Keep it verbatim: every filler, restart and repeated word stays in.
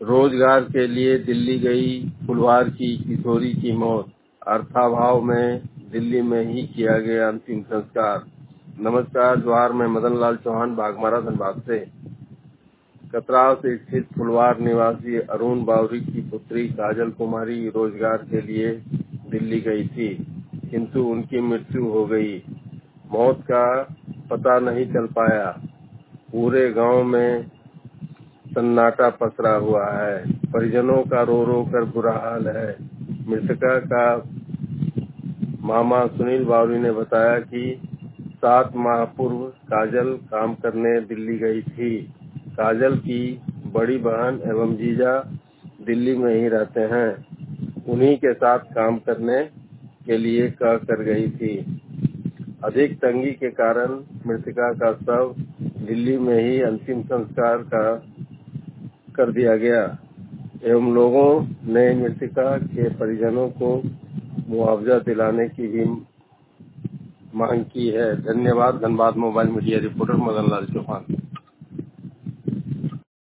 रोजगार के लिए दिल्ली गई फुलवार की किशोरी की मौत। अर्थाभाव में दिल्ली में ही किया गया अंतिम संस्कार। नमस्कार, जोहार। मैं मदन लाल चौहान बाघमारा धनबाद से। कतराव से स्थित फुलवार निवासी अरुण बावरी की पुत्री काजल कुमारी रोजगार के लिए दिल्ली गई थी, किंतु उनकी मृत्यु हो गई। मौत का पता नहीं चल पाया। पूरे गांव में सन्नाटा पसरा हुआ है। परिजनों का रो रो कर बुरा हाल है। मृतका का मामा सुनील बावरी ने बताया कि सात माह पूर्व काजल काम करने दिल्ली गई थी। काजल की बड़ी बहन एवं जीजा दिल्ली में ही रहते हैं। उन्हीं के साथ काम करने के लिए कह कर गई थी। अधिक तंगी के कारण मृतका का शव दिल्ली में ही अंतिम संस्कार का कर दिया गया एवं लोगों ने मृतका के परिजनों को मुआवजा दिलाने की भी मांग की है। धन्यवाद। Dhanbad mobile media reporter Madan Lal Chauhan.